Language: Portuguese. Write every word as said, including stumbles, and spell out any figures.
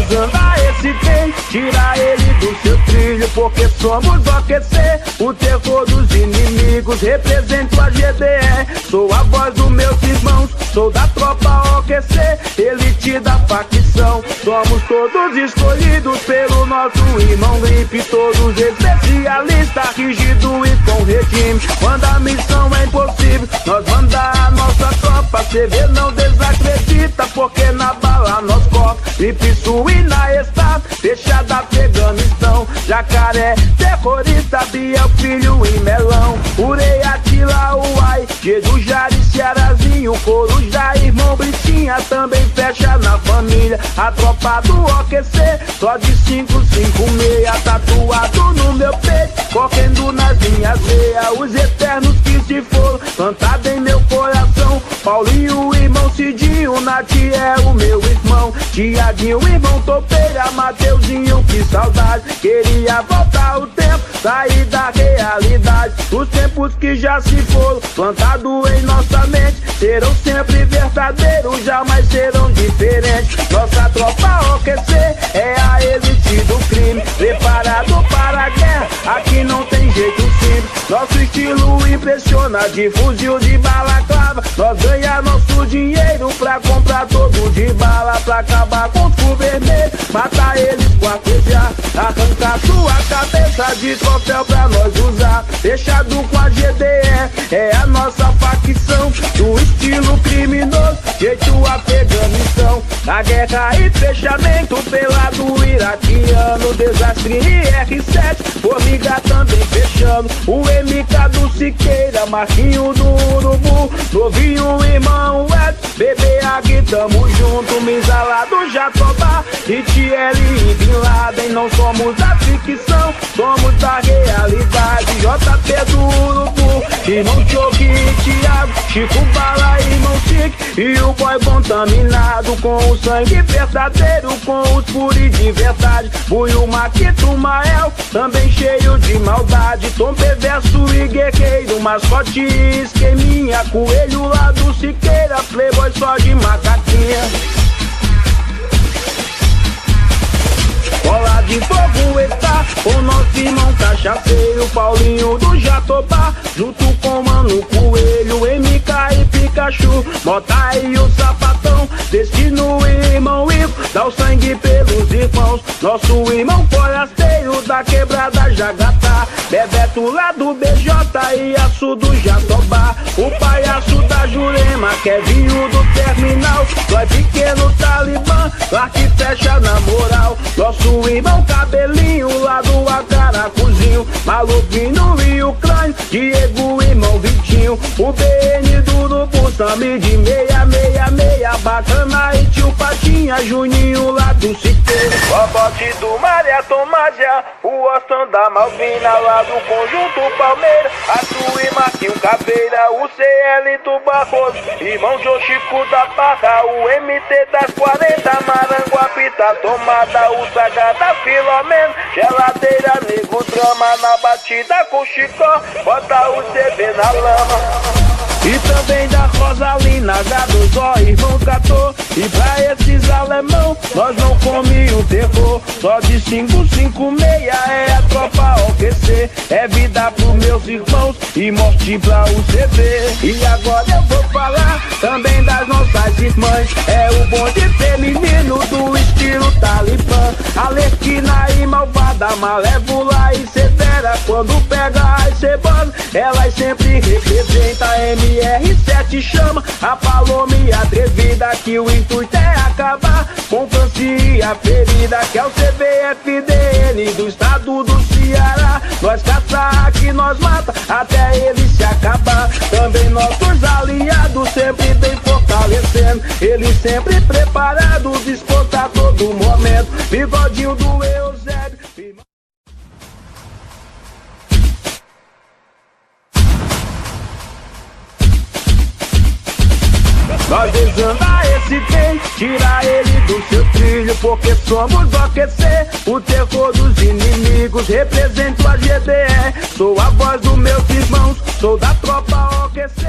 desanda esse trem, tira ele do seu trilho, porque somos O Q C, o terror dos inimigos. Represento a G D E, sou a voz dos meus irmãos, sou da tropa O Q C, elite da facção. Somos todos escolhidos pelo nosso irmão Limpe, todos especialistas, rígido e com regime. Quando a missão é impossível, nós mandar a nossa tropa. Cê vê, não desacredita, porque na bala nós corta. Limpe, suína está fechada, Afeganistão. Jacaré, terrorista, Biel, filho e melão. Urei, Atila, Uai, Jesus, Jari, Cearazinho, Coruja, irmão Bricinha, também fecha na família. A tropa do O Q C, só de cinco cinco seis, tatuado no meu peito, correndo nas minhas veias. Os eternos que se foram, plantado em meu coração. Paulinho, irmão Cidinho, Nath é o meu irmão. Tiaguinho, irmão Topeira, Mateuzinho, que saudade. Queria voltar o tempo, sair da realidade. Os tempos que já se foram, plantado em nossa mente, serão sempre verdadeiros, jamais serão diferentes. Nossa tropa O Q C é a elite do crime, preparado para a guerra, aqui não tem jeito simples. Nosso estilo impressiona, de fuzil, de balaclava. Nós ganha nosso dinheiro pra comprar todo de bala, pra acabar com os cu vermelho, matar eles com a coisa, arrancar sua cabeça de troféu pra nós usar. Fechado com a G D E, é a nossa facção, do estilo criminoso, jeito Afeganistão. A guerra e fechamento pelado iraquiano, desastre e R sete, formiga também fechando. O M K do Siqueira, Marquinho do Urubu, novinho irmão Ed, bebê aqui tamo junto. Mizala do Jatobá, I T L e Bin Laden, não somos da ficção, somos da realidade. J P do Urubu, irmão Choque e Thiago, Chico Bala, irmão Chique, e o boy contaminado com o sangue verdadeiro, com os puri de verdade. Buiu, Maquito, Mael, também cheio de maldade. Tom perverso e guerreiro, mascote e esqueminha. Coelho lá do Siqueira, playboy só de macaquinha. Bola de fogo está o nosso irmão cachaceiro, Paulinho do Jatobá, junto com Mano Coelho, M K e Pikachu, Mota e o Sapatão, Destino e irmão Ivo, dá o sangue pelos irmãos. Nosso irmão forasteiro da quebrada Jagatá, Bebeto lá do B J e Açu do Jatobá, o palhaço da Jurema, Kevinho do Terminal, Dói pequeno Talibã, lá que fecha na moral. Nosso irmão Cabelinho lá do Acaracuzinho, Maluquinho e o Crânio, Diego, irmão Vitinho, o B N do Urubu, Sami de meia, meia, meia, Bacana e tio Patinha, Juninho lá do Siqueira, o bote do Maria Tomásia, o Ostão da Malvina lá do Conjunto Palmeira, Arthur e Marquinho Caveira, o C L do Barroso, irmão Joe Chico da Barra, o M T das quarenta, Maranguapita Tomada, o Saga da Filomena, Geladeira, Nego Drama, na batida com Chicó, bota o C V na lama. E também da Rosalina, Gado Zó, irmão Catô. E pra esses alemão, nós não come o terror. Só de cinco cinco seis é a tropa O Q C. É vida pros meus irmãos e morte pra o C V. E agora eu vou falar também das nossas irmãs. É o bonde feminino do estilo Talibã, Alerquina e malvada, malévola e severa. Quando pega as cebolas, elas sempre representam. M R sete chama a paloma e atrevida, que o intuito é acabar com Franci a ferida, que é o C V F D N do estado do Ceará. Nós caça aqui, nós mata até ele se acabar. Também nossos aliados sempre bem fortalecendo, eles sempre preparados, dispostos a todo momento. Bigodinho do Eusébio. Nós desanda esse trem, tira ele do seu trilho, porque somos O Q C, o terror dos inimigos. Represento a G D E, sou a voz dos meus irmãos, sou da tropa O Q C.